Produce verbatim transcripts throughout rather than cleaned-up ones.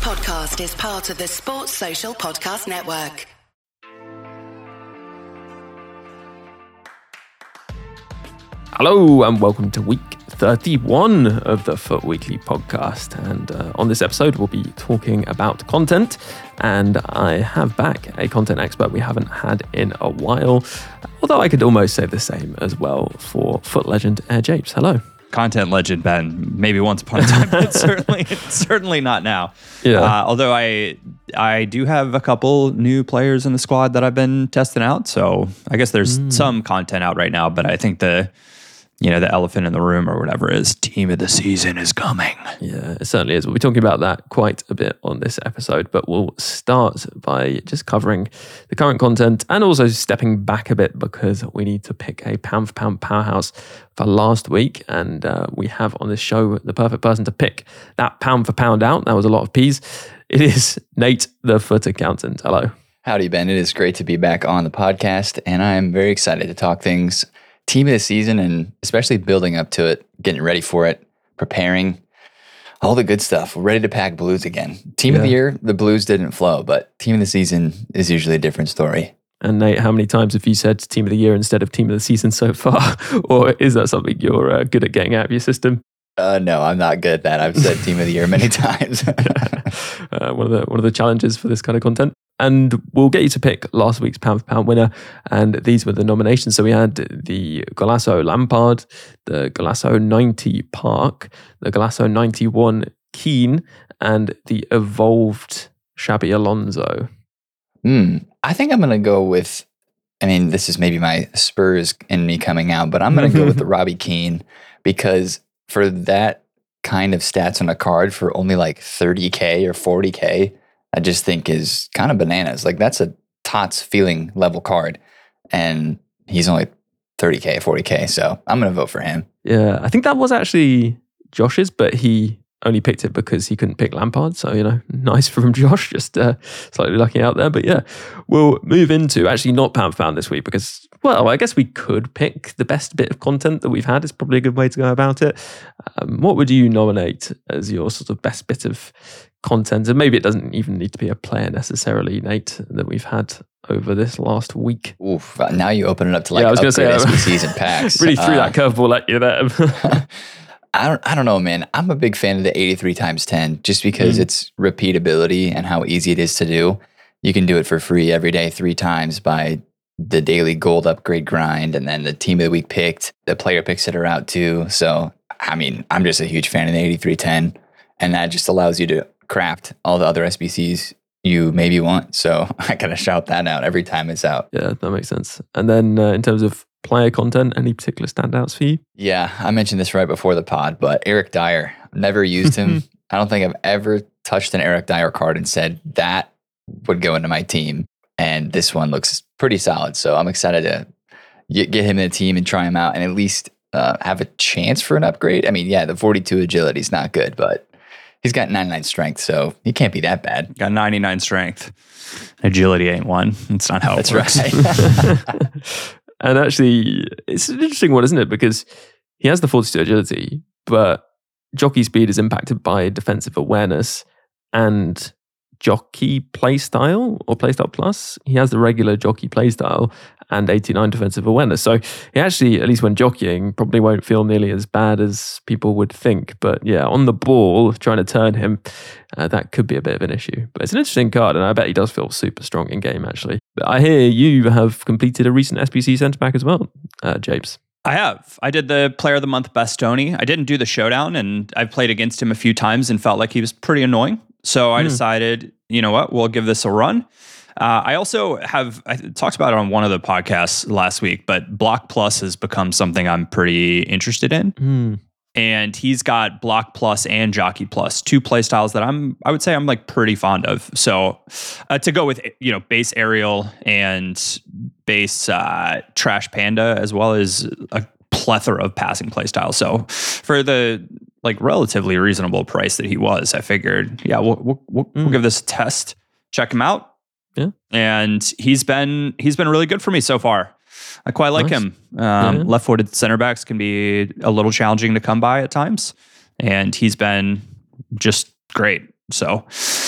podcast is part of the Sports Social Podcast Network. Hello and welcome to week thirty-one of the Foot Weekly podcast. And uh, on this episode, we'll be talking about content. And I have back a content expert we haven't had in a while. Although I could almost say the same as well for foot legend Air Japes. Hello. Content legend, Ben. Maybe once upon a time, but certainly, certainly not now. Yeah. Uh, although I, I do have a couple new players in the squad that I've been testing out. So I guess there's mm. some content out right now. But I think the, you know, the elephant in the room or whatever is team of the season is coming. Yeah, it certainly is. We'll be talking about that quite a bit on this episode, but we'll start by just covering the current content and also stepping back a bit because we need to pick a pound for pound powerhouse for last week. And uh, we have on this show the perfect person to pick that pound for pound out. That was a lot of P's. It is Nate, the Foot Accountant. Hello. Howdy, Ben. It is great to be back on the podcast, and I am very excited to talk things team of the season, and especially building up to it, getting ready for it, preparing, all the good stuff. We're ready to pack Blues again. Team yeah. of the year, the Blues didn't flow, but team of the season is usually a different story. And Nate, how many times have you said team of the year instead of team of the season so far? Or is that something you're uh, good at getting out of your system? Uh, no, I'm not good at that. I've said team of the year many times. uh, one of the one of the challenges for this kind of content. And we'll get you to pick last week's pound for pound winner. And these were the nominations. So we had the Golasso Lampard, the Golasso ninety Park, the Golasso ninety-one Keane, and the evolved Xabi Alonso. Hmm. I think I'm going to go with, I mean, this is maybe my Spurs in me coming out, but I'm going to go with the Robbie Keane, because for that kind of stats on a card for only like thirty K or forty K, I just think is kind of bananas. Like, that's a Tots feeling level card, and he's only thirty K, forty K. So I'm going to vote for him. Yeah, I think that was actually Josh's, but he only picked it because he couldn't pick Lampard. So, you know, nice from Josh, just uh, slightly lucky out there. But yeah, we'll move into actually not pound for pound this week because, well, I guess we could pick the best bit of content that we've had. Is probably a good way to go about it. Um, what would you nominate as your sort of best bit of content? And maybe it doesn't even need to be a player necessarily, Nate, that we've had over this last week. Oof, now you open it up to like yeah, I was upgrade gonna say, S B Cs and packs. Really threw uh, that curveball at you there. I don't I don't know, man. I'm a big fan of the eighty-three times ten just because mm. it's repeatability and how easy it is to do. You can do it for free every day, three times by the daily gold upgrade grind, and then the team of the week picked, the player picks that are out too. So, I mean, I'm just a huge fan of the eighty-three ten, and that just allows you to craft all the other S B Cs you maybe want. So I gotta shout that out every time it's out. Yeah, that makes sense. And then uh, in terms of player content, any particular standouts for you? Yeah, I mentioned this right before the pod, but Eric Dyer, never used him. I don't think I've ever touched an Eric Dyer card and said that would go into my team. And this one looks pretty solid. So I'm excited to get him in the team and try him out and at least uh, have a chance for an upgrade. I mean, yeah, the forty-two agility is not good, but he's got ninety-nine strength, so he can't be that bad. Got ninety-nine strength. Agility ain't one. That's not how it That's works. right. And actually, it's an interesting one, isn't it? Because he has the forty-two agility, but jockey speed is impacted by defensive awareness and jockey playstyle or playstyle plus. He has the regular jockey playstyle and eighty-nine defensive awareness. So he actually, at least when jockeying, probably won't feel nearly as bad as people would think. But yeah, on the ball, trying to turn him, uh, that could be a bit of an issue. But it's an interesting card, and I bet he does feel super strong in game, actually. But I hear you have completed a recent S B C centre back as well, uh, Japes. I have. I did the Player of the Month Bastoni. I didn't do the showdown, and I've played against him a few times and felt like he was pretty annoying. So I mm. decided, you know what, we'll give this a run. Uh, I also have, I talked about it on one of the podcasts last week, but Block Plus has become something I'm pretty interested in. Mm. And he's got Block Plus and Jockey Plus, two play styles that I'm, I would say I'm like pretty fond of. So uh, to go with, you know, base Aerial and base uh, Trash Panda, as well as a plethora of passing play styles. So for the like relatively reasonable price that he was, I figured, yeah, we'll, we'll, we'll, mm. we'll give this a test, check him out. Yeah. And he's been, he's been really good for me so far. I quite like nice. him. Um, yeah. Left-footed center backs can be a little challenging to come by at times, and he's been just great. So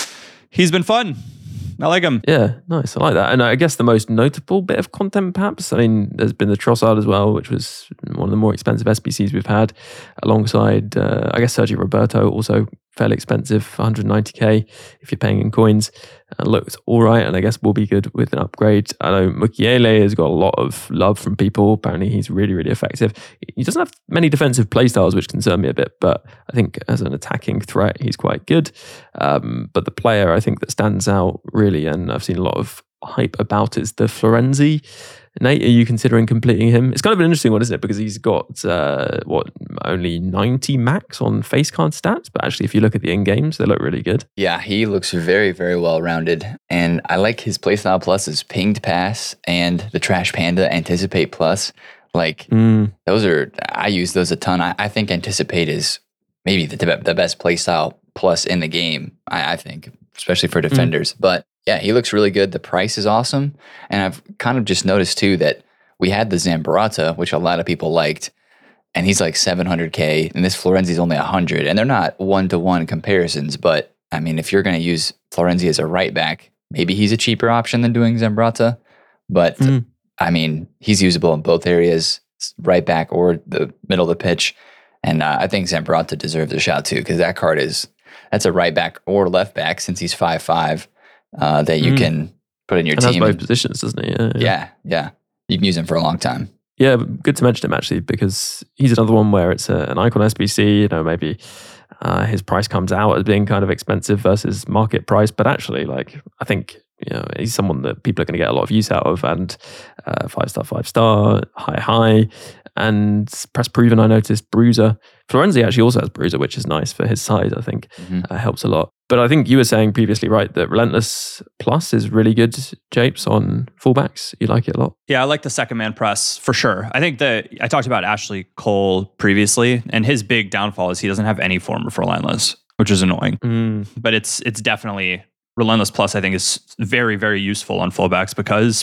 he's been fun. I like him. Yeah, nice. I like that. And I guess the most notable bit of content, perhaps, I mean, there's been the Trossard as well, which was one of the more expensive S B Cs we've had, alongside, uh, I guess, Sergio Roberto, also fairly expensive, one hundred ninety K if you're paying in coins. Uh, looks all right, and I guess will be good with an upgrade. I know Mukiele has got a lot of love from people. Apparently, he's really, really effective. He doesn't have many defensive playstyles, which concern me a bit, but I think as an attacking threat, he's quite good. Um, but the player I think that stands out really, and I've seen a lot of hype about, is the Florenzi. Nate, are you considering completing him? It's kind of an interesting one, isn't it? Because he's got, uh, what, only ninety max on face card stats, but actually if you look at the in-games, they look really good. Yeah, he looks very, very well-rounded. And I like his playstyle pluses, Pinged Pass and the Trash Panda Anticipate Plus. Like, mm. those are, I use those a ton. I, I think Anticipate is maybe the, the best playstyle plus in the game, I, I think, especially for defenders. Mm. But yeah, he looks really good. The price is awesome. And I've kind of just noticed too that we had the Zambrata, which a lot of people liked, and he's like seven hundred K, and this Florenzi's only one hundred. And they're not one-to-one comparisons, but I mean, if you're going to use Florenzi as a right back, maybe he's a cheaper option than doing Zambrata. But mm. I mean, he's usable in both areas, right back or the middle of the pitch. And uh, I think Zambrata deserves a shout too, because that card is, that's a right back or left back since he's five five. Uh, that you mm. can put in your and team. Has both positions, doesn't he? Yeah, yeah, yeah, yeah. You can use him for a long time. Yeah, good to mention him actually, because he's another one where it's a, an icon S B C. You know, maybe uh, his price comes out as being kind of expensive versus market price, but actually, like, I think, you know, he's someone that people are going to get a lot of use out of, and uh, five star, five star, high, high, and press proven. I noticed Bruiser. Florenzi actually also has Bruiser, which is nice for his size. I think mm-hmm. uh, helps a lot. But I think you were saying previously, right, that Relentless Plus is really good, Japes, on fullbacks. You like it a lot. Yeah, I like the second man press for sure. I think that I talked about Ashley Cole previously, and his big downfall is he doesn't have any form of Relentless, which is annoying. Mm. But it's it's definitely Relentless Plus. I think is very very useful on fullbacks because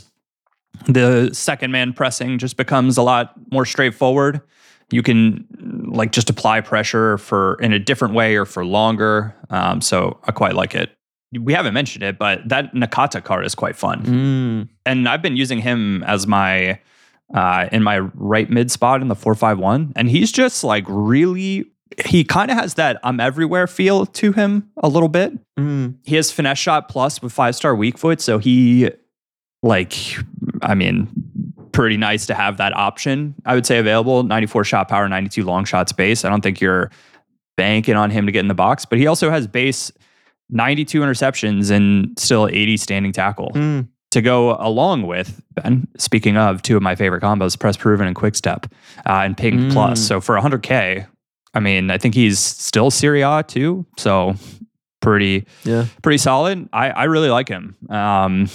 the second man pressing just becomes a lot more straightforward. You can like just apply pressure for in a different way or for longer. Um, so I quite like it. We haven't mentioned it, but that Nakata card is quite fun. Mm. And I've been using him as my uh, in my right mid spot in the four five one. And he's just like really, he kind of has that I'm everywhere feel to him a little bit. Mm. He has finesse shot plus with five star weak foot. So he like, I mean, pretty nice to have that option, I would say, available. ninety-four shot power, ninety-two long shot space. I don't think you're banking on him to get in the box, but he also has base ninety-two interceptions and still eighty standing tackle mm. to go along with, Ben, speaking of two of my favorite combos, Press Proven and Quick Step uh, and Ping mm. Plus. So for one hundred K, I mean, I think he's still Serie A too. So pretty, yeah. pretty solid. I, I really like him. Um,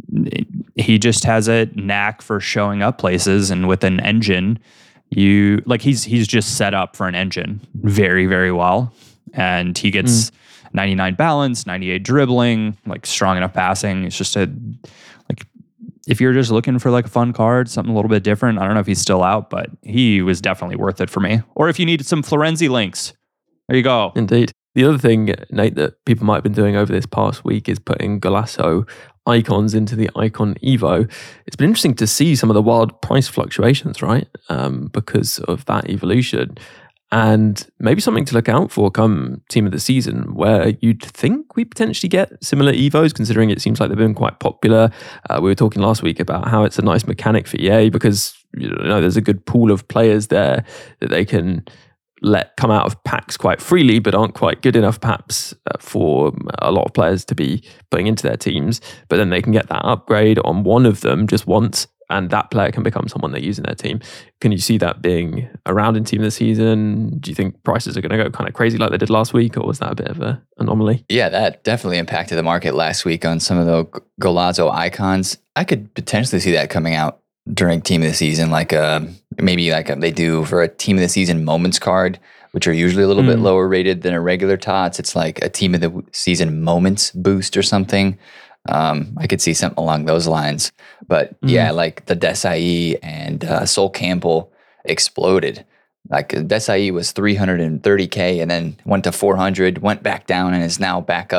he just has a knack for showing up places, and with an engine, you like he's he's just set up for an engine very very well, and he gets mm. ninety-nine balance, ninety-eight dribbling, like strong enough passing. It's just a like if you're just looking for like a fun card, something a little bit different. I don't know if he's still out, but he was definitely worth it for me. Or if you needed some Florenzi links, there you go. Indeed. The other thing, Nate, that people might have been doing over this past week is putting Golasso icons into the Icon Evo. It's been interesting to see some of the wild price fluctuations, right? Um, because of that evolution. And maybe something to look out for come team of the season, where you'd think we potentially get similar Evos, considering it seems like they've been quite popular. Uh, we were talking last week about how it's a nice mechanic for E A because, you know, there's a good pool of players there that they can let come out of packs quite freely, but aren't quite good enough perhaps uh, for a lot of players to be putting into their teams. But then they can get that upgrade on one of them just once, and that player can become someone they use in their team. Can you see that being around in team of the season? Do you think prices are going to go kind of crazy like they did last week, or was that a bit of an anomaly? Yeah, that definitely impacted the market last week on some of the Golazo icons. I could potentially see that coming out during team of the season, like uh, maybe like a, they do for a team of the season moments card, which are usually a little mm. bit lower rated than a regular T O T S. It's like a team of the season moments boost or something. Um, I could see something along those lines. But mm. yeah, like the Desai and uh, Sol Campbell exploded. Like Desai was three hundred thirty K and then went to four hundred, went back down and is now back up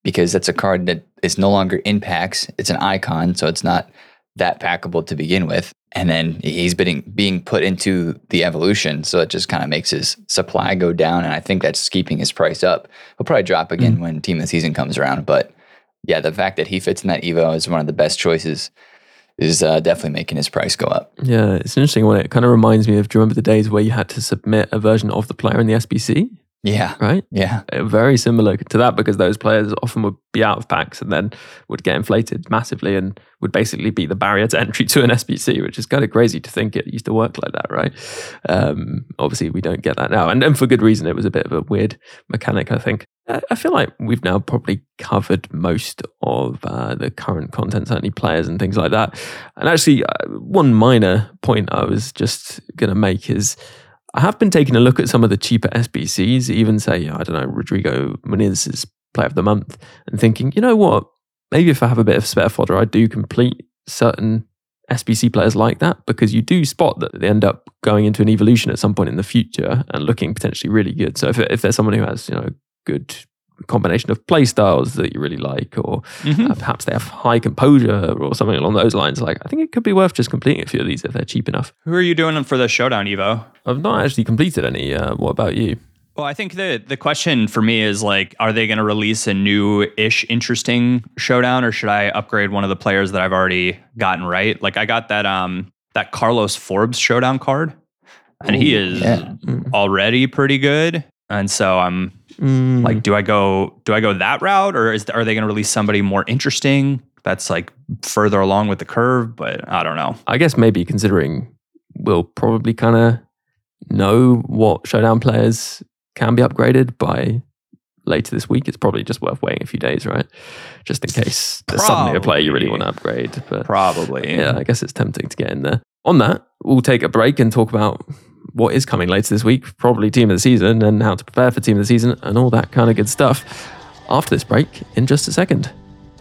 because that's a card that is no longer in packs. It's an icon, so it's not that packable to begin with. And then he's being being put into the evolution, so it just kind of makes his supply go down. And I think that's keeping his price up. He'll probably drop again mm. when Team of the Season comes around. But yeah, the fact that he fits in that Evo as one of the best choices is uh, definitely making his price go up. Yeah, it's an interesting one. It kind of reminds me of, do you remember the days where you had to submit a version of the player in the S B C? Yeah. Right? Yeah. Very similar to that, because those players often would be out of packs and then would get inflated massively and would basically be the barrier to entry to an S B C, which is kind of crazy to think it used to work like that, right? Um, obviously, we don't get that now. And, and for good reason. It was a bit of a weird mechanic, I think. I feel like we've now probably covered most of uh, the current content, certainly players and things like that. And actually, uh, one minor point I was just going to make is I have been taking a look at some of the cheaper S B Cs, even say, I don't know, Rodrigo Muniz's Player of the Month, and thinking, you know what, maybe if I have a bit of spare fodder, I do complete certain S B C players like that, because you do spot that they end up going into an evolution at some point in the future and looking potentially really good. So if, if there's someone who has, you know, good combination of play styles that you really like, or mm-hmm. uh, perhaps they have high composure or something along those lines, like I think it could be worth just completing a few of these if they're cheap enough. Who are you doing for the Showdown Evo? I've not actually completed any. Uh, what about you? Well, I think the the question for me is like, are they going to release a new-ish interesting Showdown, or should I upgrade one of the players that I've already gotten right? Like I got that um that Carlos Forbes Showdown card, and Ooh, he is yeah. already pretty good. And so I'm mm. like, do I go do I go that route, or is are they going to release somebody more interesting that's like further along with the curve? But I don't know. I guess maybe considering we'll probably kind of know what Showdown players can be upgraded by later this week, it's probably just worth waiting a few days, right? Just in case there's suddenly a player you really want to upgrade. But probably. Yeah, I guess it's tempting to get in there. On that, we'll take a break and talk about what is coming later this week, probably Team of the Season and how to prepare for Team of the Season and all that kind of good stuff after this break in just a second.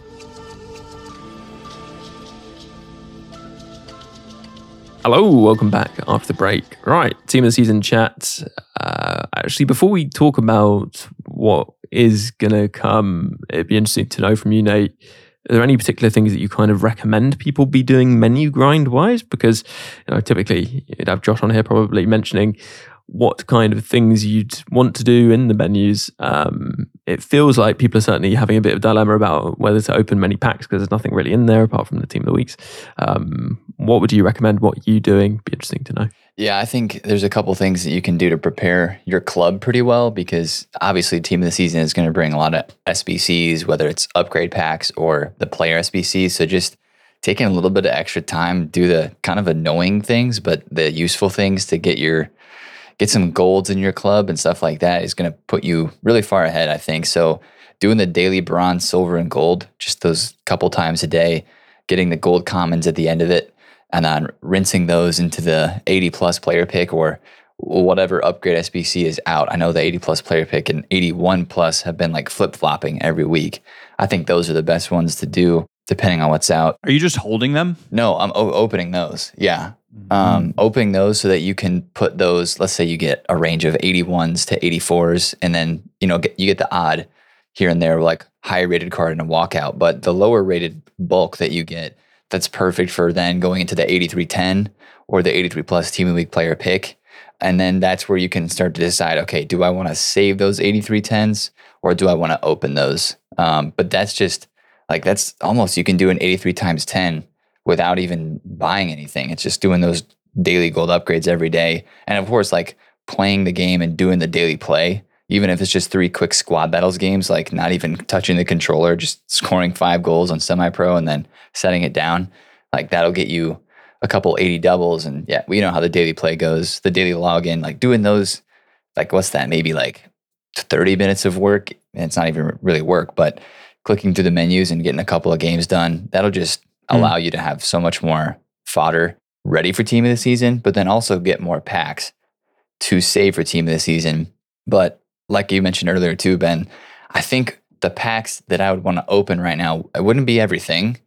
Hello, welcome back after the break. Right, Team of the Season chat. Uh, actually, before we talk about what is going to come, it'd be interesting to know from you, Nate, are there any particular things that you kind of recommend people be doing menu grind wise? Because, you know, typically you'd have Josh on here probably mentioning what kind of things you'd want to do in the menus. Um, it feels like people are certainly having a bit of dilemma about whether to open many packs because there's nothing really in there apart from the Team of the Weeks. Um, what would you recommend? What are you doing? Be interesting to know. Yeah, I think there's a couple things that you can do to prepare your club pretty well, because obviously Team of the Season is going to bring a lot of S B Cs, whether it's upgrade packs or the player S B Cs. So just taking a little bit of extra time, do the kind of annoying things, but the useful things to get your get some golds in your club and stuff like that is going to put you really far ahead, I think. So doing the daily bronze, silver, and gold, just those couple times a day, getting the gold commons at the end of it, and then rinsing those into the eighty plus player pick or whatever upgrade S B C is out. I know the eighty plus player pick and eighty-one plus have been like flip-flopping every week. I think those are the best ones to do depending on what's out. Are you just holding them? No, I'm o- opening those. Yeah. Um, opening those so that you can put those, let's say you get a range of eighty-ones to eighty-fours, and then, you know, get, you get the odd here and there, like high rated card in a walkout, but the lower rated bulk that you get, that's perfect for then going into the eighty-three ten or the eighty-three plus Team of the Week player pick. And then that's where you can start to decide, okay, do I want to save those eighty-three tens or do I want to open those? Um, but that's just like, that's almost, you can do an eighty-three times ten without even buying anything. It's just doing those daily gold upgrades every day. And of course, like playing the game and doing the daily play, even if it's just three quick squad battles games, like not even touching the controller, just scoring five goals on semi-pro and then setting it down, like that'll get you a couple eighty doubles. And yeah, we know how the daily play goes, the daily login, like doing those, like what's that, maybe like thirty minutes of work. And it's not even really work, but clicking through the menus and getting a couple of games done, that'll just allow mm. you to have so much more fodder ready for Team of the Season, but then also get more packs to save for Team of the Season. But like you mentioned earlier too, Ben, I think the packs that I would want to open right now, it wouldn't be everything.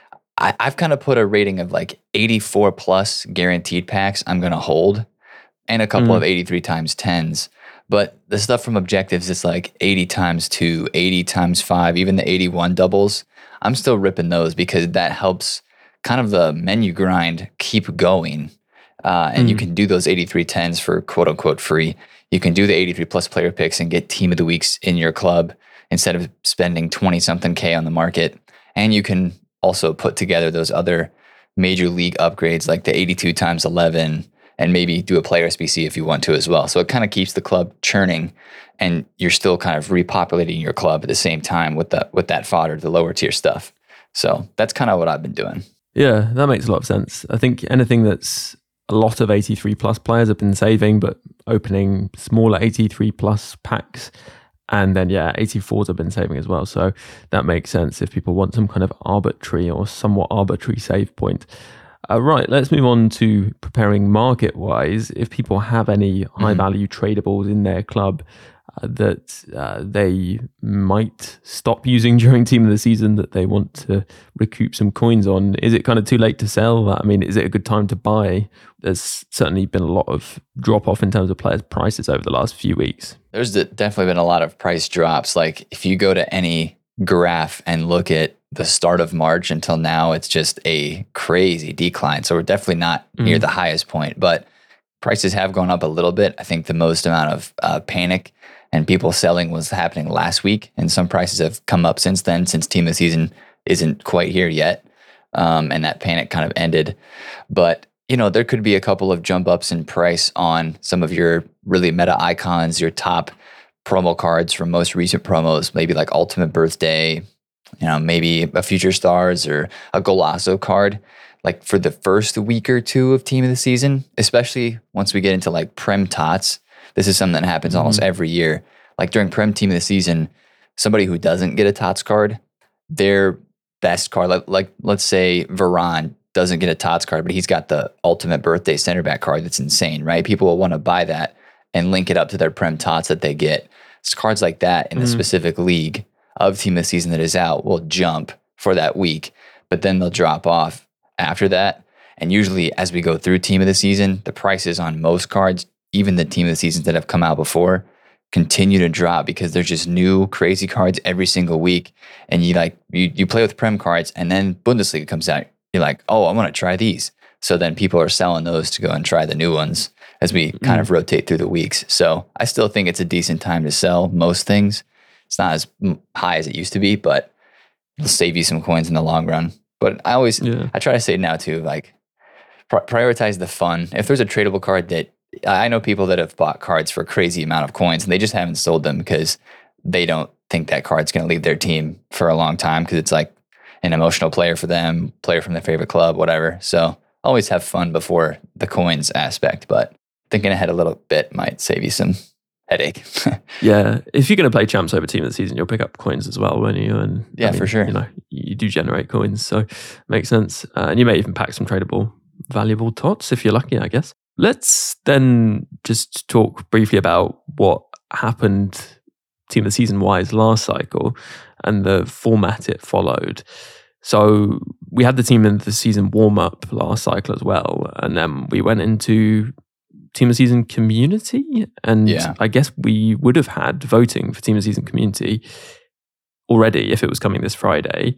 I, I've kind of put a rating of like eighty-four plus guaranteed packs I'm going to hold and a couple mm. of eighty-three times tens. But the stuff from objectives is like eighty times two, eighty times five, even the eighty-one doubles. I'm still ripping those because that helps kind of the menu grind keep going. Uh, and mm. you can do those eighty-three tens for quote unquote free. You can do the eighty-three plus player picks and get team of the weeks in your club instead of spending twenty something K on the market. And you can also put together those other major league upgrades like the eighty-two times eleven and maybe do a player S B C if you want to as well. So it kind of keeps the club churning and you're still kind of repopulating your club at the same time with the, with that fodder, the lower tier stuff. So that's kind of what I've been doing. Yeah, that makes a lot of sense. I think anything that's a lot of eighty-three plus players have been saving, but opening smaller eighty-three plus packs. And then, yeah, eighty-fours have been saving as well. So that makes sense if people want some kind of arbitrary or somewhat arbitrary save point. Uh, right, let's move on to preparing market-wise. If people have any high-value mm-hmm. tradables in their club uh, that uh, they might stop using during team of the season that they want to recoup some coins on, is it kind of too late to sell? I mean, is it a good time to buy? There's certainly been a lot of drop-off in terms of players' prices over the last few weeks. There's definitely been a lot of price drops. Like if you go to any graph and look at the start of March until now, it's just a crazy decline. So we're definitely not mm. near the highest point, but prices have gone up a little bit. I think the most amount of uh, panic and people selling was happening last week, and some prices have come up since then, since team of the season isn't quite here yet, um, and that panic kind of ended. But you know, there could be a couple of jump ups in price on some of your really meta icons, your top promo cards from most recent promos, maybe like Ultimate Birthday, you know, maybe a Future Stars or a Golasso card. Like for the first week or two of team of the season, especially once we get into like Prem Tots, this is something that happens mm-hmm. almost every year. Like during Prem team of the season, somebody who doesn't get a Tots card, their best card, like, like let's say Varane doesn't get a Tots card, but he's got the Ultimate Birthday center back card that's insane, right? People will want to buy that and link it up to their Prem Tots that they get. It's cards like that in mm-hmm. the specific league of team of the season that is out will jump for that week, but then they'll drop off after that. And usually as we go through team of the season, the prices on most cards, even the team of the seasons that have come out before, continue to drop because there's just new crazy cards every single week. And you like, you, you play with Prem cards and then Bundesliga comes out. You're like, oh, I want to try these. So then people are selling those to go and try the new ones as we mm. kind of rotate through the weeks. So I still think it's a decent time to sell most things. It's not as high as it used to be, but it'll save you some coins in the long run. But I always, yeah. I try to say now too, like pr- prioritize the fun. If there's a tradable card that, I know people that have bought cards for a crazy amount of coins and they just haven't sold them because they don't think that card's going to leave their team for a long time because it's like an emotional player for them, player from their favorite club, whatever. So always have fun before the coins aspect, but thinking ahead a little bit might save you some headache. Yeah. If you're going to play champs over team of the season, you'll pick up coins as well, won't you? And yeah, I mean, for sure. You know, you do generate coins, so makes sense. Uh, and you may even pack some tradable, valuable tots if you're lucky, I guess. Let's then just talk briefly about what happened team of the season wise last cycle and the format it followed. So we had the team of the season warm up last cycle as well. And then we went into team of the season community. And yeah. I guess we would have had voting for team of the season community already if it was coming this Friday.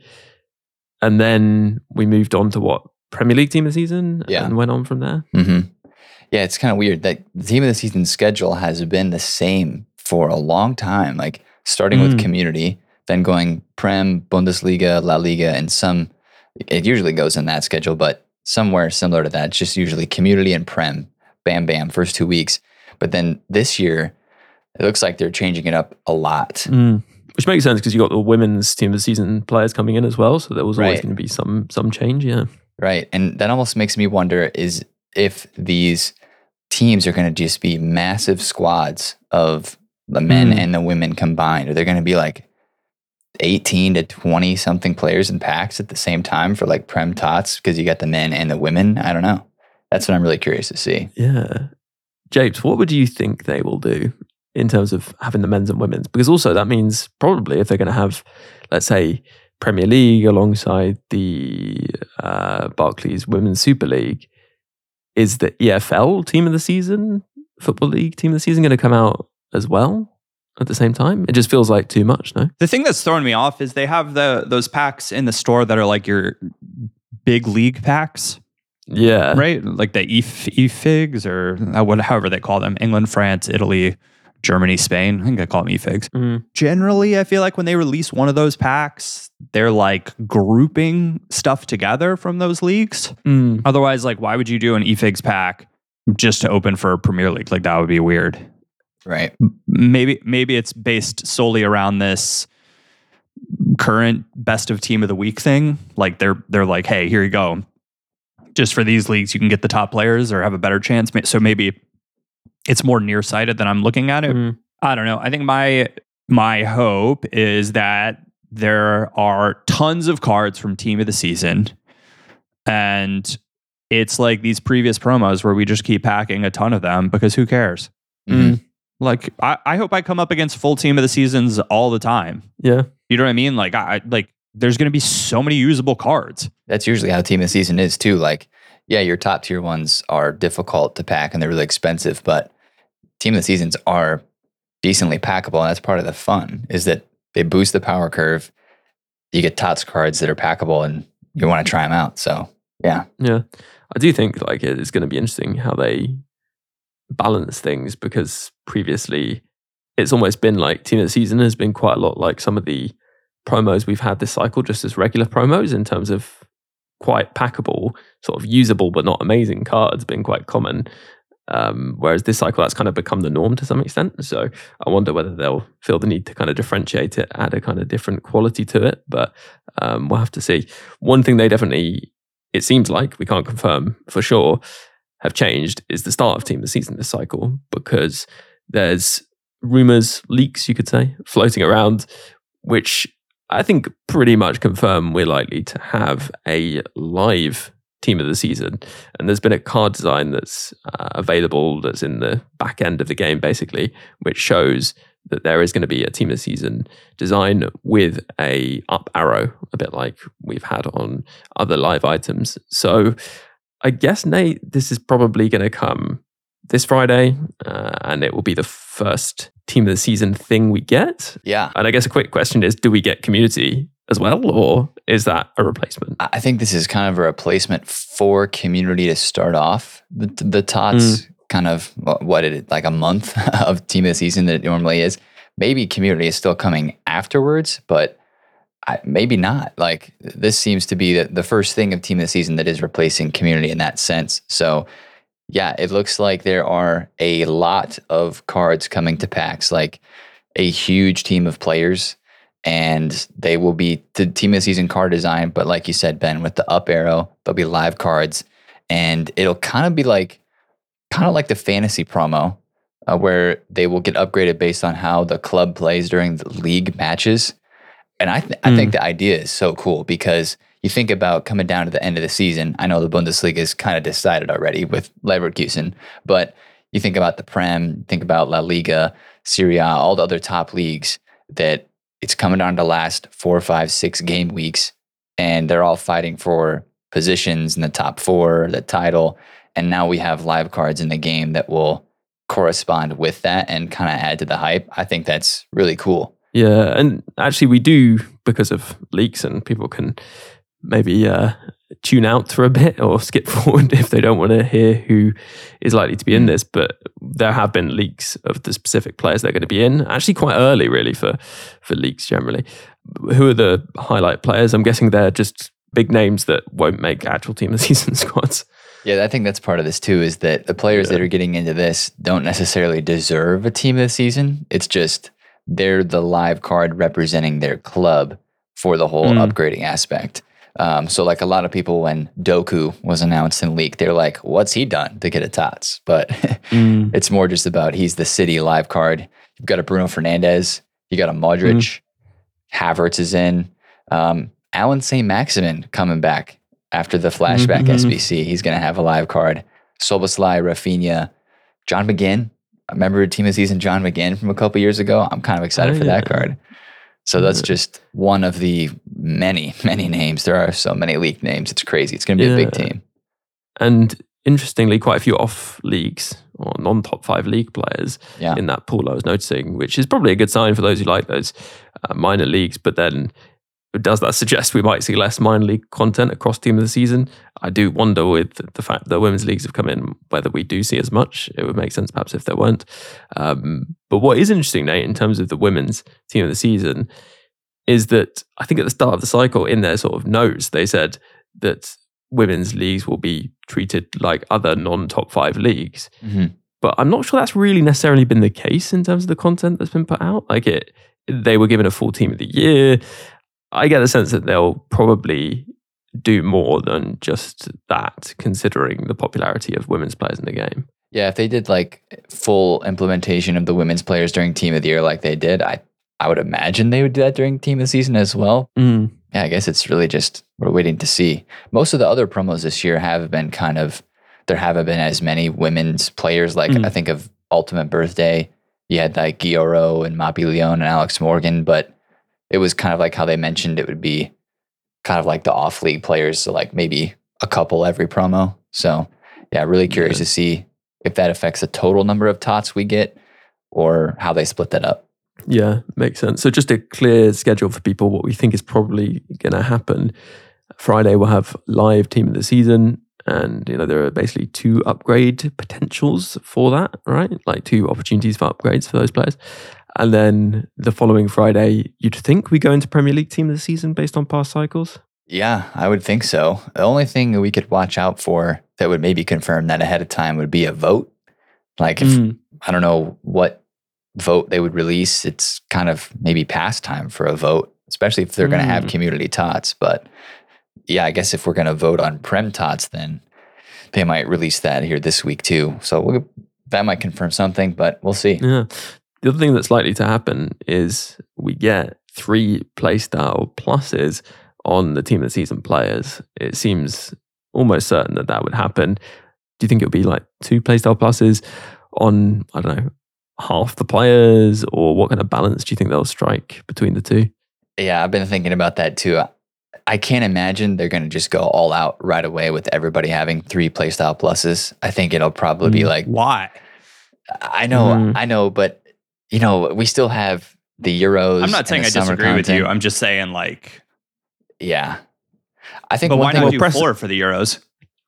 And then we moved on to what? Premier League team of the season? Yeah. And went on from there. Mm-hmm. Yeah, it's kind of weird that the team of the season schedule has been the same for a long time, like starting mm. with community, then going Prem, Bundesliga, La Liga, and some, it usually goes in that schedule, but somewhere similar to that, it's just usually community and Prem, bam, bam, first two weeks. But then this year, it looks like they're changing it up a lot. Mm. Which makes sense because you got the women's team of the season players coming in as well, so there was always right. going to be some some change, yeah. Right, and that almost makes me wonder is if these teams are going to just be massive squads of the men mm. and the women combined. Are they going to be like eighteen to twenty something players in packs at the same time for like Prem Tots because you got the men and the women? I don't know. That's what I'm really curious to see. Yeah. Japes, what would you think they will do in terms of having the men's and women's? Because also that means probably if they're going to have, let's say, Premier League alongside the uh, Barclays Women's Super League, is the E F L team of the season, Football League team of the season going to come out as well at the same time. It just feels like too much, no? The thing that's throwing me off is they have the those packs in the store that are like your big league packs. Yeah. Right? Like the E figs or however they call them. England, France, Italy, Germany, Spain. I think I call them E-figs. Mm. Generally, I feel like when they release one of those packs, they're like grouping stuff together from those leagues. Mm. Otherwise, like, why would you do an E-figs pack just to open for Premier League? Like, that would be weird. Right. Maybe maybe it's based solely around this current best of team of the week thing. Like, they're they're like, hey, here you go. Just for these leagues, you can get the top players or have a better chance. So maybe it's more nearsighted than I'm looking at it. Mm. I don't know. I think my my hope is that there are tons of cards from Team of the Season, and it's like these previous promos where we just keep packing a ton of them because who cares? Mm. Like, I, I hope I come up against full Team of the Seasons all the time. Yeah. You know what I mean? Like, I like there's going to be so many usable cards. That's usually how Team of the Season is too. Like, yeah, your top tier ones are difficult to pack and they're really expensive, but Team of the Seasons are decently packable, and that's part of the fun, is that they boost the power curve. You get T O T S cards that are packable and you want to try them out. So, yeah. Yeah. I do think like it's going to be interesting how they balance things, because previously it's almost been like Team of the Season has been quite a lot like some of the promos we've had this cycle, just as regular promos in terms of quite packable, sort of usable but not amazing cards being quite common. Um, whereas this cycle, that's kind of become the norm to some extent. So I wonder whether they'll feel the need to kind of differentiate it, add a kind of different quality to it. But um, we'll have to see. One thing they definitely, it seems like, we can't confirm for sure, have changed is the start of Team of the Season this cycle, because there's rumors, leaks, you could say, floating around, which I think pretty much confirm we're likely to have a live Team of the Season. And there's been a card design that's uh, available that's in the back end of the game, basically, which shows that there is going to be a Team of the Season design with a up arrow, a bit like we've had on other live items. So I guess, Nate, this is probably going to come this Friday, uh, and it will be the first Team of the Season thing we get. Yeah. And I guess a quick question is, do we get Community as well, or is that a replacement? I think this is kind of a replacement for Community to start off. The, the T O T S mm. kind of, what it is, like a month of Team of the Season that it normally is. Maybe Community is still coming afterwards, but I, maybe not. Like, this seems to be the, the first thing of Team of the Season that is replacing Community in that sense. So yeah, it looks like there are a lot of cards coming to PAX, like a huge team of players, and they will be the Team of the Season card design. But like you said, Ben, with the up arrow, there'll be live cards, and it'll kind of be like, kind of like the fantasy promo, uh, where they will get upgraded based on how the club plays during the league matches. And I, th- mm. I think the idea is so cool, because you think about coming down to the end of the season. I know the Bundesliga is kind of decided already with Leverkusen, but you think about the Prem, think about La Liga, Serie A, all the other top leagues, that it's coming down to the last four, five, six game weeks, and they're all fighting for positions in the top four, the title. And now we have live cards in the game that will correspond with that and kind of add to the hype. I think that's really cool. Yeah, and actually we do, because of leaks, and people can maybe uh, tune out for a bit or skip forward if they don't want to hear who is likely to be in this. But there have been leaks of the specific players that are going to be in, actually quite early really for, for leaks generally. Who are the highlight players? I'm guessing they're just big names that won't make actual Team of the Season squads. Yeah, I think that's part of this too, is that the players yeah. that are getting into this don't necessarily deserve a Team of the Season. It's just they're the live card representing their club for the whole mm. upgrading aspect. Um, so like a lot of people, when Doku was announced and leaked, they're like, what's he done to get a T O T S? But mm. it's more just about, he's the City live card. You've got a Bruno Fernandes, you got a Modric, mm. Havertz is in, um, Alan Saint Maximin coming back after the flashback mm-hmm. S B C. He's going to have a live card. Szoboszlai, Rafinha, John McGinn. I remember Team of the Season John McGinn from a couple years ago. I'm kind of excited oh, for yeah. that card. So that's just one of the many, many names. There are so many leaked names. It's crazy. It's going to be yeah. a big team. And interestingly, quite a few off leagues or non-top five league players Yeah. in that pool I was noticing, which is probably a good sign for those who like those uh, minor leagues. But then does that suggest we might see less minor league content across team of the season? I do wonder with the fact that women's leagues have come in, whether we do see as much. It would make sense perhaps if there weren't. Um, but what is interesting, Nate, in terms of the women's team of the season, is that I think at the start of the cycle in their sort of notes, they said that women's leagues will be treated like other non-top five leagues. Mm-hmm. But I'm not sure that's really necessarily been the case in terms of the content that's been put out. Like it, they were given a full team of the year. I get the sense that they'll probably do more than just that, considering the popularity of women's players in the game. Yeah, if they did like full implementation of the women's players during team of the year like they did, I I would imagine they would do that during team of the season as well. Mm. Yeah, I guess it's really just we're waiting to see. Most of the other promos this year have been kind of, there haven't been as many women's players. Like Mm. I think of Ultimate Birthday, you had like Gioro and Mapi Leon and Alex Morgan, but it was kind of like how they mentioned it would be kind of like the off league players. So like maybe a couple every promo. So yeah, really curious Yeah. to see if that affects the total number of T O T S we get or how they split that up. Yeah, makes sense. So just a clear schedule for people, what we think is probably going to happen. Friday we'll have live team of the season, and you know there are basically two upgrade potentials for that, right? Like two opportunities for upgrades for those players. And then the following Friday, you'd think we go into Premier League team of the season based on past cycles? Yeah, I would think so. The only thing we could watch out for that would maybe confirm that ahead of time would be a vote. Like if, Mm. I don't know what vote they would release. It's kind of maybe past time for a vote, especially if they're going to have Mm. community T O T S. But yeah, I guess if we're going to vote on Prem T O T S, then they might release that here this week too. So we'll, that might confirm something, but we'll see. Yeah. The other thing that's likely to happen is we get three playstyle pluses on the team of the season players. It seems almost certain that that would happen. Do you think it would be like two playstyle pluses on, I don't know, half the players, or what kind of balance do you think they'll strike between the two? Yeah, I've been thinking about that too. I can't imagine they're going to just go all out right away with everybody having three playstyle pluses. I think it'll probably be Mm. like, Why? I know, Mm. I know, but you know, we still have the Euros. I'm not and saying the I summer disagree with content. you. I'm just saying like, Yeah, I think. but one why thing not will do press- four for the Euros?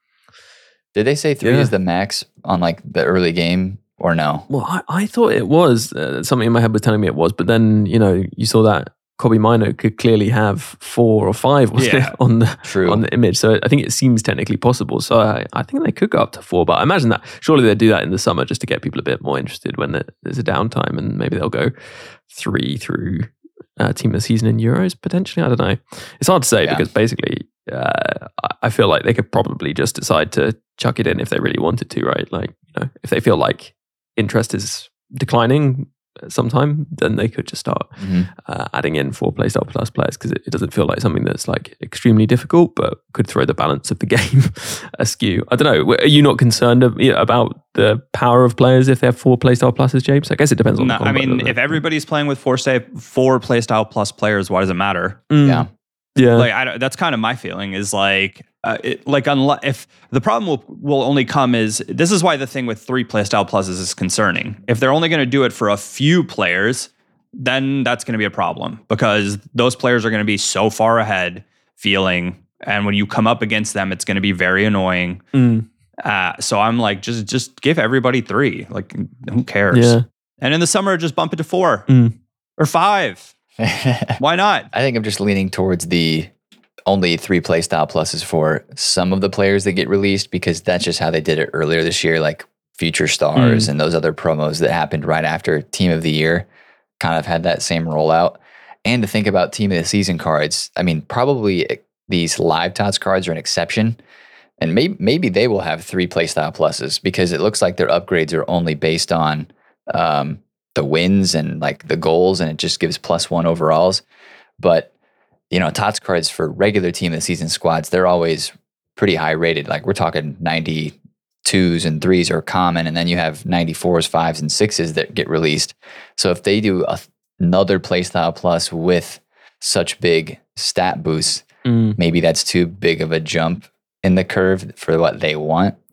Did they say three Yeah. is the max on like the early game or no? Well, I, I thought it was. Uh, something in my head was telling me it was, but then, you know, you saw that Kobe Mino could clearly have four or five, wasn't Yeah. it, on the True. on the image. So I think it seems technically possible. So I, I think they could go up to four, but I imagine that surely they'd do that in the summer just to get people a bit more interested when there- there's a downtime, and maybe they'll go three through uh, team of the season in Euros potentially. I don't know. It's hard to say Yeah. because basically uh, I- I feel like they could probably just decide to chuck it in if they really wanted to, right? Like, you know, if they feel like interest is declining sometime, then they could just start Mhm. uh, adding in four playstyle plus players, because it, it doesn't feel like something that's like extremely difficult, but could throw the balance of the game askew. I don't know. Are you not concerned of, you know, about the power of players if they have four playstyle pluses, James? I guess it depends on No, the I combo, mean, doesn't it? if everybody's playing with four stay four playstyle plus players, why does it matter? Mm, Yeah. yeah, Like I, don't- that's kind of my feeling is like, uh, it, like unless if the problem will will only come is this is why the thing with three playstyle pluses is concerning. If they're only going to do it for a few players, then that's going to be a problem because those players are going to be so far ahead feeling, and when you come up against them, it's going to be very annoying. Mm, Uh, so I'm like, just just give everybody three. Like, who cares? yeah. And in the summer, just bump it to four Mm. or five. Why not? I think I'm just leaning towards the only three play style pluses for some of the players that get released, because that's just how they did it earlier this year, like Future Stars Mm. and those other promos that happened right after Team of the Year kind of had that same rollout. And to think about Team of the Season cards, I mean, probably these live T O T S cards are an exception. And maybe maybe they will have three play style pluses because it looks like their upgrades are only based on um, the wins and like the goals, and it just gives plus one overalls. But you know, T O T S cards for regular Team of the Season squads, they're always pretty high rated. Like we're talking ninety-twos and threes are common, and then you have ninety-fours, fives, and sixes that get released. So if they do a, another playstyle plus with such big stat boosts, Mm. maybe that's too big of a jump in the curve for what they want.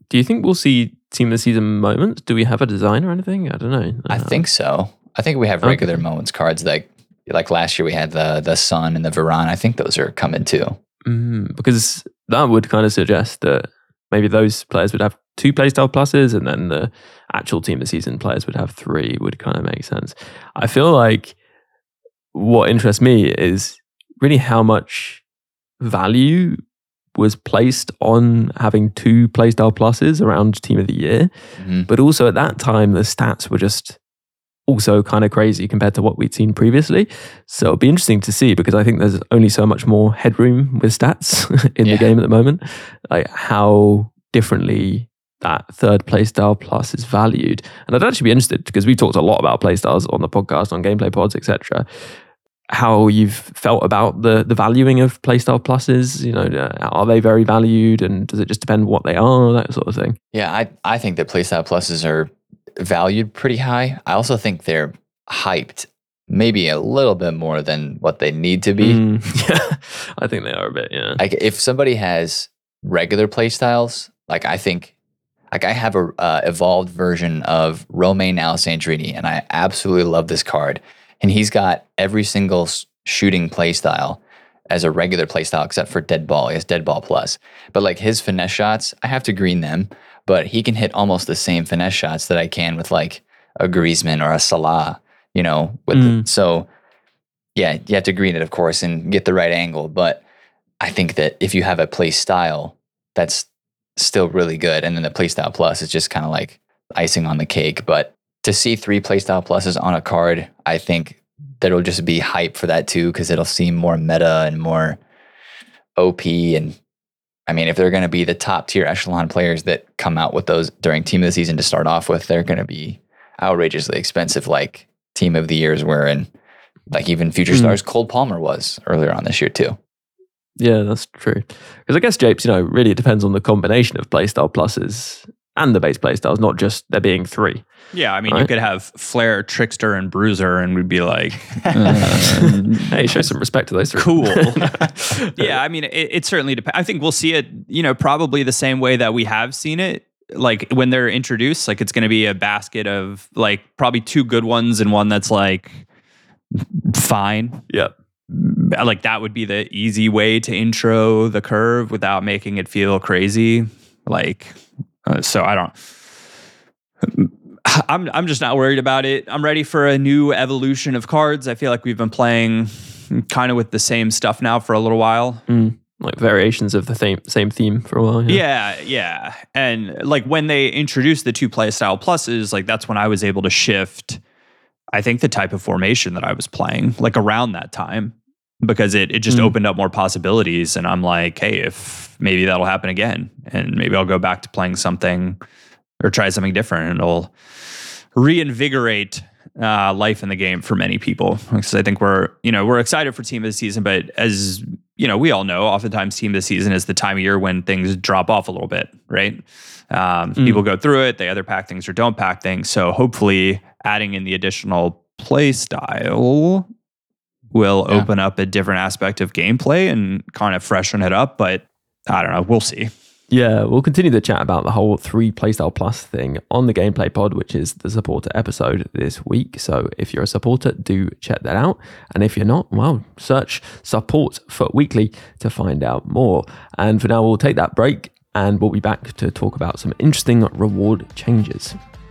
Do you think we'll see team of the season moments? Do we have a design or anything? I don't know. I think so. I think we have regular okay. moments cards like like last year we had the the Sun and the Varane. I think those are coming too. Mm, because that would kind of suggest that maybe those players would have two playstyle pluses, and then the actual team of the season players would have three. Would kind of make sense. I feel like what interests me is really how much value was placed on having two playstyle pluses around team of the year. Mm-hmm. But also at that time, the stats were just also kind of crazy compared to what we'd seen previously. So it'll be interesting to see, because I think there's only so much more headroom with stats in yeah. the game at the moment, like how differently that third playstyle plus is valued. And I'd actually be interested, because we talked a lot about playstyles on the podcast, on gameplay pods, et cetera, how you've felt about the the valuing of playstyle pluses. You know, uh, are they very valued, and does it just depend what they are, that sort of thing? Yeah, I I think that playstyle pluses are valued pretty high. I also think they're hyped maybe a little bit more than what they need to be. Mm, yeah, I think they are a bit. Yeah, like if somebody has regular playstyles, like I think, like I have a uh, evolved version of Romain Alessandrini, and I absolutely love this card. And he's got every single shooting playstyle as a regular playstyle, except for dead ball. He has dead ball plus. But like his finesse shots, I have to green them, but he can hit almost the same finesse shots that I can with like a Griezmann or a Salah, you know. With mm. the, so yeah, you have to green it, of course, and get the right angle. But I think that if you have a play style, that's still really good. And then the playstyle plus is just kind of like icing on the cake. But to see three playstyle pluses on a card, I think that it'll just be hype for that too, because it'll seem more meta and more O P. And I mean, if they're going to be the top tier echelon players that come out with those during team of the season to start off with, they're going to be outrageously expensive, like team of the years were, and like even future mm. stars Cole Palmer was earlier on this year too. Yeah, that's true. Because I guess, Japes, you know, really it depends on the combination of playstyle pluses and the base playstyles, not just there being three. Yeah, I mean, right? You could have Flare, Trickster, and Bruiser, and we'd be like, uh, hey, show some respect to those three. Cool. Yeah, I mean, it, it certainly depends. I think we'll see it, you know, probably the same way that we have seen it. Like when they're introduced, like it's going to be a basket of like probably two good ones and one that's like fine. Yeah. Like that would be the easy way to intro the curve without making it feel crazy. Like, uh, so I don't, I'm I'm just not worried about it. I'm ready for a new evolution of cards. I feel like we've been playing kind of with the same stuff now for a little while. Mm, like variations of the same same theme for a while. Yeah. yeah, yeah. And like when they introduced the two play style pluses, like that's when I was able to shift, I think, the type of formation that I was playing, like around that time, because it it just mm. opened up more possibilities. And I'm like, hey, if maybe that'll happen again, and maybe I'll go back to playing something or try something different, and it'll reinvigorate uh, life in the game for many people. Because I think we're, you know, we're excited for team of the season, but as you know, we all know, oftentimes team of the season is the time of year when things drop off a little bit, right? Um, mm. People go through it, they either pack things or don't pack things. So hopefully adding in the additional play style will yeah. open up a different aspect of gameplay and kind of freshen it up. But I don't know, we'll see. Yeah, we'll continue the chat about the whole three playstyle plus thing on the Gameplay Pod, which is the supporter episode this week. So if you're a supporter, do check that out. And if you're not, well, search Support Foot Weekly to find out more. And for now, we'll take that break and we'll be back to talk about some interesting reward changes.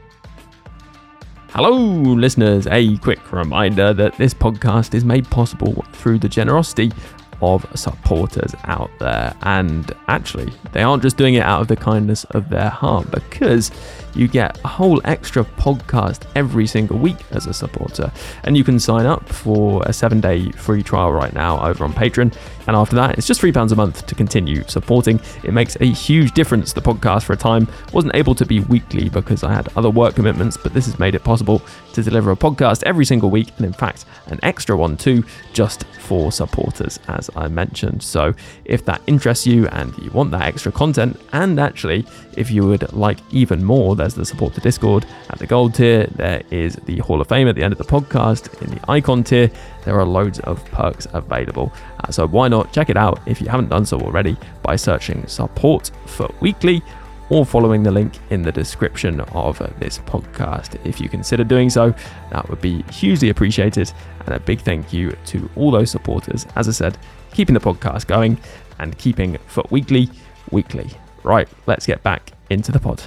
Hello, listeners. A quick reminder that this podcast is made possible through the generosity of supporters out there. And actually, they aren't just doing it out of the kindness of their heart, because you get a whole extra podcast every single week as a supporter. And you can sign up for a seven day free trial right now over on Patreon. And after that, it's just three pounds a month to continue supporting. It makes a huge difference. The podcast for a time wasn't able to be weekly because I had other work commitments, but this has made it possible to deliver a podcast every single week, and in fact, an extra one too, just for supporters, as I mentioned. So if that interests you and you want that extra content, and actually, if you would like even more, there's the supporter Discord at the gold tier. There is the Hall of Fame at the end of the podcast in the icon tier. There are loads of perks available. Uh, so why not check it out if you haven't done so already by searching Support Foot Weekly or following the link in the description of this podcast. If you consider doing so, that would be hugely appreciated. And a big thank you to all those supporters, as I said, keeping the podcast going and keeping Foot Weekly weekly. Right, let's get back into the pod.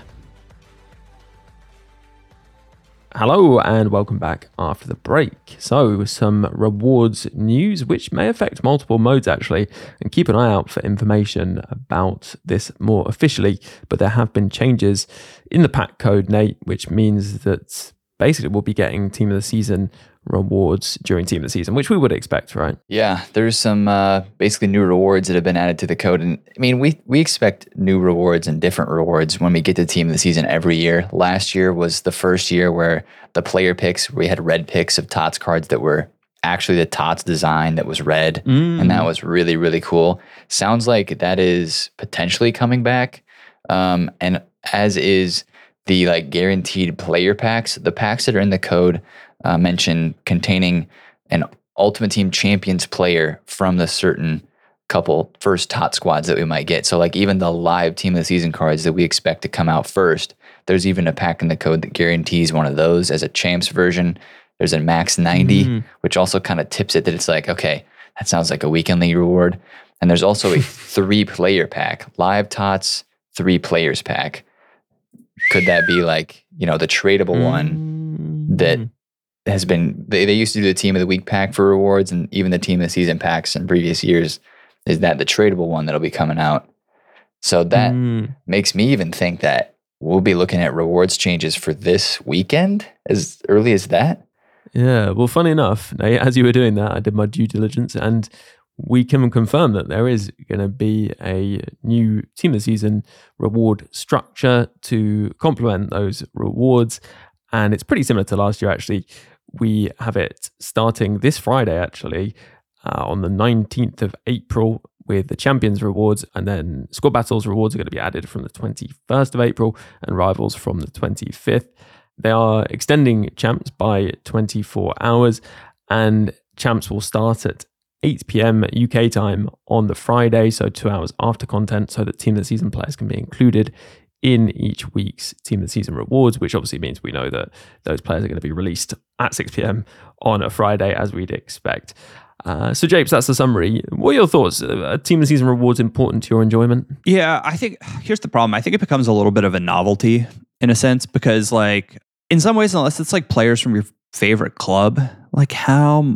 Hello and welcome back after the break. So, some rewards news which may affect multiple modes actually, and keep an eye out for information about this more officially. But there have been changes in the pack code, Nate, which means that basically we'll be getting Team of the Season rewards during Team of the Season, which we would expect, right? Yeah, there's some uh, basically new rewards that have been added to the code. And I mean, we we expect new rewards and different rewards when we get to Team of the Season every year. Last year was the first year where the player picks, we had red picks of Tots cards that were actually the Tots design that was red. Mm. And that was really, really cool. Sounds like that is potentially coming back. Um, and as is the like guaranteed player packs, the packs that are in the code Uh, mention containing an Ultimate Team Champions player from the certain couple first Tot squads that we might get. So like even the live Team of the Season cards that we expect to come out first, there's even a pack in the code that guarantees one of those as a Champs version. There's a Max ninety, mm. which also kind of tips it that it's like, okay, that sounds like a Weekend League reward. And there's also a three player pack, live Tots, three players pack. Could that be like, you know, the tradable mm. one that has been, they, they used to do the Team of the Week pack for rewards, and even the Team of the Season packs in previous years. Is that the tradable one that'll be coming out? So that mm. makes me even think that we'll be looking at rewards changes for this weekend as early as that. Yeah, well, funny enough, as you were doing that, I did my due diligence, and we can confirm that there is going to be a new Team of the Season reward structure to complement those rewards. And it's pretty similar to last year, actually. We have it starting this Friday, actually, uh, on the nineteenth of April with the Champions rewards, and then Squad Battles rewards are going to be added from the twenty-first of April and Rivals from the twenty-fifth. They are extending Champs by twenty-four hours, and Champs will start at eight p.m. U K time on the Friday, so two hours after content, so that Team of the Season players can be included in each week's Team of the Season rewards, which obviously means we know that those players are going to be released at six p.m. on a Friday, as we'd expect. Uh, so, Japes, that's the summary. What are your thoughts? Are Team of the Season rewards important to your enjoyment? Yeah, I think, here's the problem. I think it becomes a little bit of a novelty in a sense, because like, in some ways, unless it's like players from your favorite club, like how,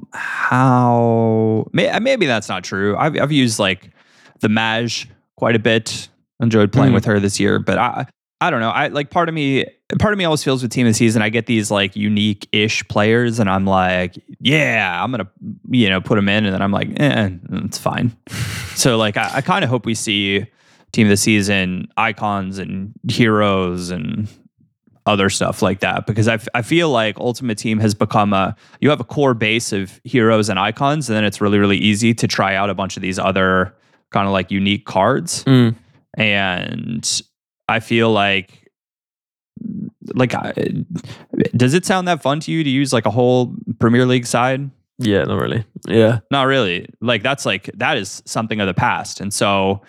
how, maybe that's not true. I've, I've used like the Maj quite a bit. Enjoyed playing mm. with her this year, but I I don't know. I like part of me part of me always feels with Team of the Season, I get these like unique-ish players and I'm like, yeah, I'm gonna you know put them in, and then I'm like, eh, it's fine. So like I, I kind of hope we see Team of the Season icons and heroes and other stuff like that, because I, f- I feel like Ultimate Team has become a, you have a core base of heroes and icons, and then it's really, really easy to try out a bunch of these other kind of like unique cards. Mm. And I feel like, like, does it sound that fun to you to use like a whole Premier League side? Yeah, not really. Yeah. Not really. Like that's like, that is something of the past. And so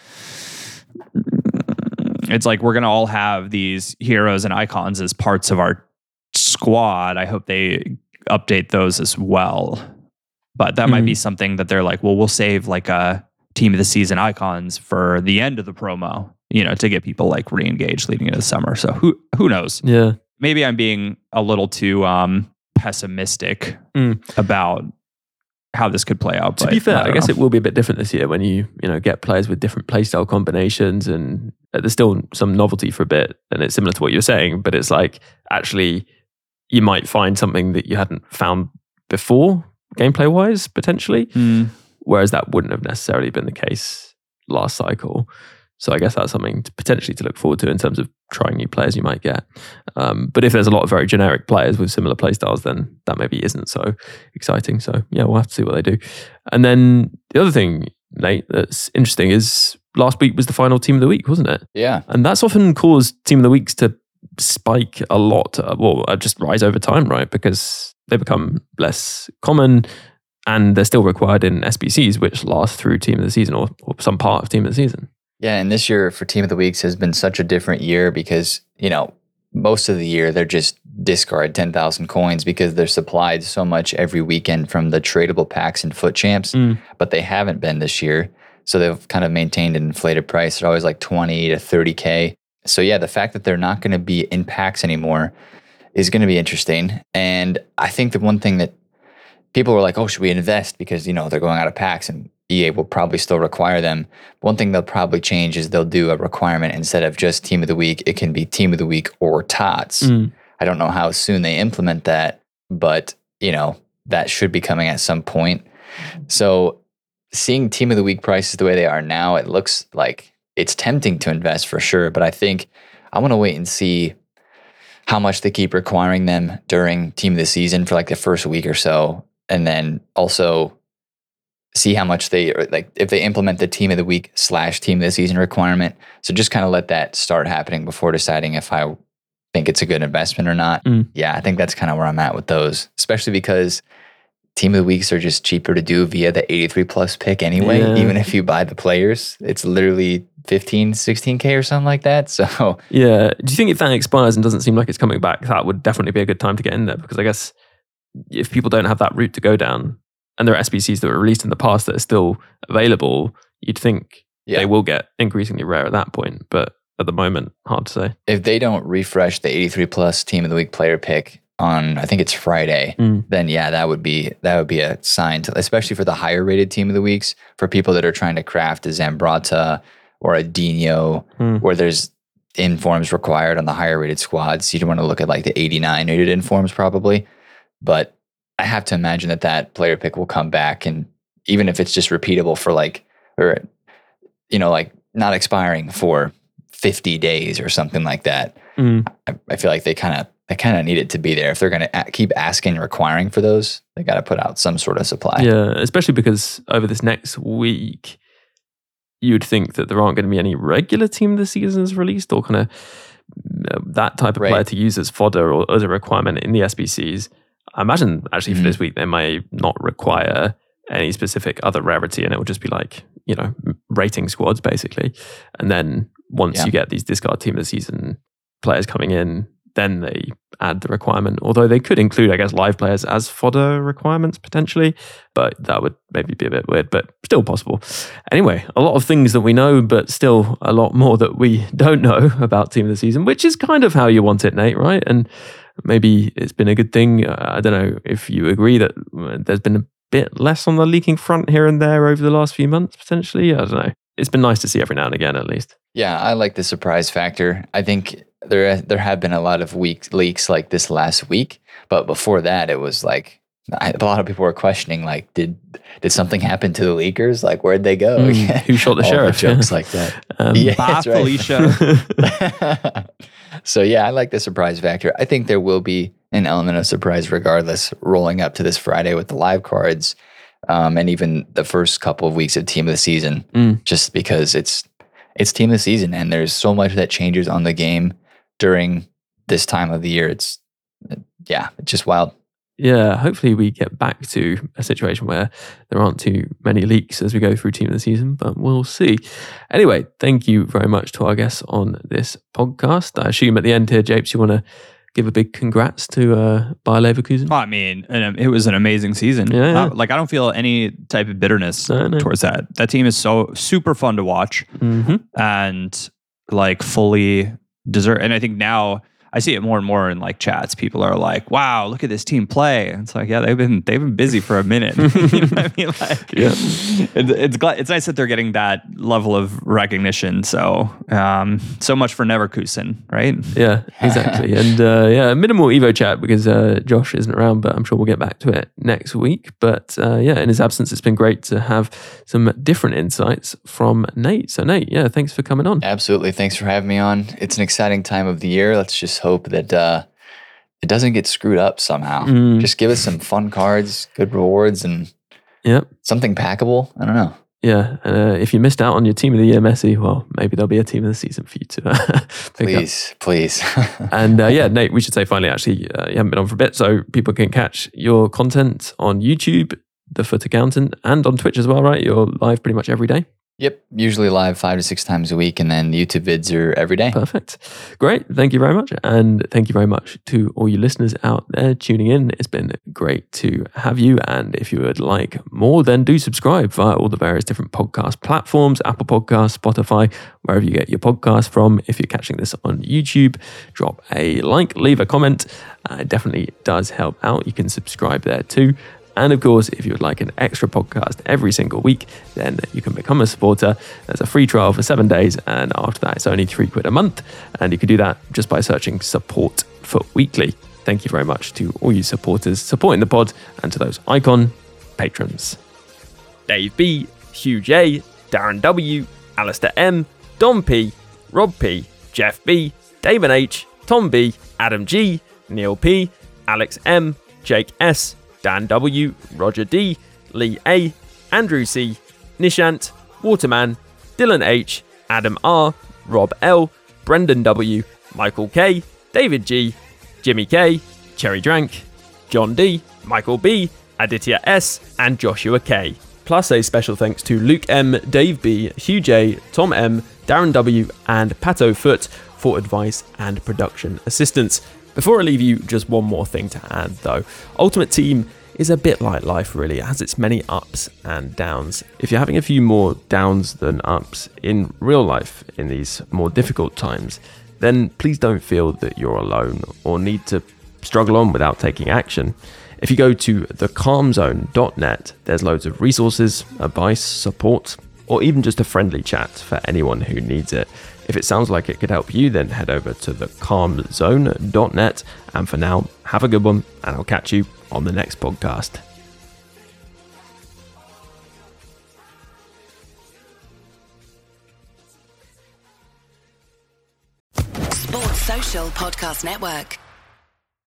it's like, we're going to all have these heroes and icons as parts of our squad. I hope they update those as well. But that mm-hmm. might be something that they're like, well, we'll save like a Team of the Season icons for the end of the promo, you know, to get people like re-engaged leading into the summer. So who who knows? Yeah. Maybe I'm being a little too um, pessimistic mm. about how this could play out. To be fair, I, I guess know. It will be a bit different this year when you, you know, get players with different playstyle combinations, and there's still some novelty for a bit. And it's similar to what you're saying, but it's like actually you might find something that you hadn't found before gameplay wise, potentially. Mm. Whereas that wouldn't have necessarily been the case last cycle. So I guess that's something to potentially to look forward to in terms of trying new players you might get. Um, but if there's a lot of very generic players with similar playstyles, then that maybe isn't so exciting. So yeah, we'll have to see what they do. And then the other thing, Nate, that's interesting is last week was the final Team of the Week, wasn't it? Yeah. And that's often caused Team of the Weeks to spike a lot, uh, well, uh, just rise over time, right? Because they become less common and they're still required in S B Cs, which last through Team of the Season or, or some part of Team of the Season. Yeah, and this year for Team of the Weeks has been such a different year because, you know, most of the year they're just discard ten thousand coins because they're supplied so much every weekend from the tradable packs and foot champs, Mm. but they haven't been this year. So they've kind of maintained an inflated price. They're always like twenty to thirty K. So yeah, the fact that they're not going to be in packs anymore is going to be interesting. And I think the one thing that people were like, oh, should we invest? Because, you know, they're going out of packs and E A will probably still require them. One thing they'll probably change is they'll do a requirement instead of just Team of the Week. It can be Team of the Week or Tots. Mm. I don't know how soon they implement that, but, you know, that should be coming at some point. So seeing Team of the Week prices the way they are now, it looks like it's tempting to invest for sure. But I think I want to wait and see how much they keep requiring them during Team of the Season for like the first week or so. And then also see how much they, like if they implement the Team of the Week slash Team of the Season requirement. So just kind of let that start happening before deciding if I think it's a good investment or not. Mm. Yeah, I think that's kind of where I'm at with those, especially because Team of the Weeks are just cheaper to do via the eighty-three plus pick anyway. Yeah. Even if you buy the players, it's literally fifteen, sixteen K or something like that. So Yeah. Do you think if that expires and doesn't seem like it's coming back, that would definitely be a good time to get in there? Because I guess if people don't have that route to go down and there are S B Cs that were released in the past that are still available, you'd think yeah, they will get increasingly rare at that point. But at the moment, hard to say. if they don't refresh the eighty-three plus Team of the Week player pick on, I think it's Friday, Mm. then yeah, that would be that would be a sign to, especially for the higher rated Team of the Weeks, for people that are trying to craft a Zambrata or a Dino, Mm. where there's informs required on the higher rated squads. You don't want to look at like the eighty-nine rated informs probably, but I have to imagine that that player pick will come back, and even if it's just repeatable for like, or you know, like not expiring for fifty days or something like that. Mm. I, I feel like they kind of they kind of need it to be there. If they're going to a- keep asking and requiring for those, they got to put out some sort of supply. Yeah, especially because over this next week, you'd think that there aren't going to be any regular Team of the Seasons released or kind of uh, that type of Right. player to use as fodder or as a requirement in the S B Cs. I imagine actually for Mhm. this week, they may not require any specific other rarity and it will just be like, you know, rating squads basically. And then once Yeah. you get these discard Team of the Season players coming in, then they add the requirement. Although they could include, I guess, live players as fodder requirements potentially, but that would maybe be a bit weird, but still possible. Anyway, a lot of things that we know, but still a lot more that we don't know about Team of the Season, which is kind of how you want it, Nate, right? And maybe it's been a good thing. Uh, I don't know if you agree that uh, there's been a bit less on the leaking front here and there over the last few months, potentially. I don't know. It's been nice to see every now and again, at least. Yeah, I like the surprise factor. I think there there have been a lot of weak leaks like this last week, but before that, it was like I, a lot of people were questioning, like, did did something happen to the leakers? Like, where'd they go? Mm, who shot the All sheriff? jokes like that. Um, Yeah, Bye, that's right. Felicia. So yeah, I like the surprise factor. I think there will be an element of surprise regardless rolling up to this Friday with the live cards, um, and even the first couple of weeks of Team of the Season, Mm. just because it's it's Team of the Season and there's so much that changes on the game during this time of the year. It's yeah, it's just wild. Yeah, hopefully we get back to a situation where there aren't too many leaks as we go through Team of the Season, but we'll see. Anyway, thank you very much to our guests on this podcast. I assume at the end here, Japes, you want to give a big congrats to uh, Bayer Leverkusen? I mean, and it was an amazing season. Yeah, yeah. Uh, like I don't feel any type of bitterness No, no. towards that. That team is so super fun to watch Mm-hmm. and like fully deserve. And I think now I see it more and more in like chats. People are like, "Wow, look at this team play." And it's like, yeah, they've been they've been busy for a minute. You know what I mean? Like, Yeah. it's it's, glad, it's nice that they're getting that level of recognition. So, um, so much for Neverkusen, right? Yeah, exactly. And uh, yeah, minimal Evo chat because uh, Josh isn't around, but I'm sure we'll get back to it next week. But uh, yeah, in his absence, it's been great to have some different insights from Nate. So Nate, yeah, thanks for coming on. Absolutely. Thanks for having me on. It's an exciting time of the year. Let's just hope that uh, it doesn't get screwed up somehow. Mm. Just give us some fun cards, good rewards, and Yep. something packable. I don't know. Yeah, uh, if you missed out on your Team of the Year Messi, well, maybe there'll be a Team of the Season for you to uh, pick up. Please, please. And uh, yeah, Nate, we should say finally, actually, uh, you haven't been on for a bit, so people can catch your content on YouTube, The Foot Accountant, and on Twitch as well, right? You're live pretty much every day. Yep. Usually live five to six times a week. And then the YouTube vids are every day. Perfect. Great. Thank you very much. And thank you very much to all you listeners out there tuning in. It's been great to have you. And if you would like more, then do subscribe via all the various different podcast platforms, Apple Podcasts, Spotify, wherever you get your podcast from. If you're catching this on YouTube, drop a like, leave a comment. Uh, it definitely does help out. You can subscribe there too. And of course, if you would like an extra podcast every single week, then you can become a supporter. There's a free trial for seven days. And after that, it's only three quid a month. And you can do that just by searching Support Foot Weekly. Thank you very much to all you supporters supporting the pod and to those icon patrons. Dave B, Hugh J, Darren W, Alistair M, Dom P, Rob P, Jeff B, David H, Tom B, Adam G, Neil P, Alex M, Jake S, Dan W, Roger D, Lee A, Andrew C, Nishant, Waterman, Dylan H, Adam R, Rob L, Brendan W, Michael K, David G, Jimmy K, Cherry Drank, John D, Michael B, Aditya S, and Joshua K. Plus a special thanks to Luke M, Dave B, Hugh J, Tom M, Darren W, and Pato Foot for advice and production assistance. Before I leave you, just one more thing to add though. Ultimate Team is a bit like life really. It has its many ups and downs. If you're having a few more downs than ups in real life in these more difficult times, then please don't feel that you're alone or need to struggle on without taking action. If you go to the calm zone dot net, there's loads of resources, advice, support, or even just a friendly chat for anyone who needs it. If it sounds like it could help you, then head over to the calm zone dot net. And for now, have a good one, and I'll catch you on the next podcast. Sports Social Podcast Network.